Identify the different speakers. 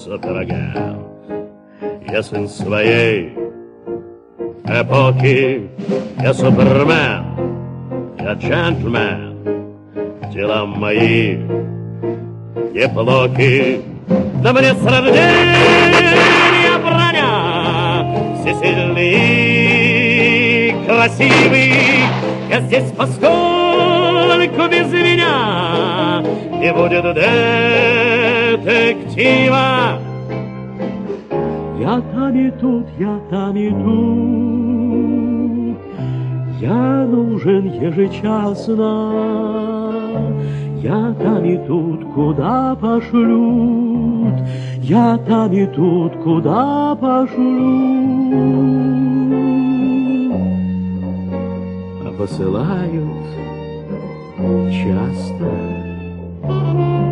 Speaker 1: суперагент. Я сын своей эпохи, я супермен, я джентльмен. Дела мои неплохи, да мне с рождения броня. Все сильный и красивый, я здесь поскольку без меня не будет детектива. Я там и тут, я там и тут, я нужен ежечасно. Я там и тут, куда пошлют, я там и тут, куда пошлют. А посылают часто.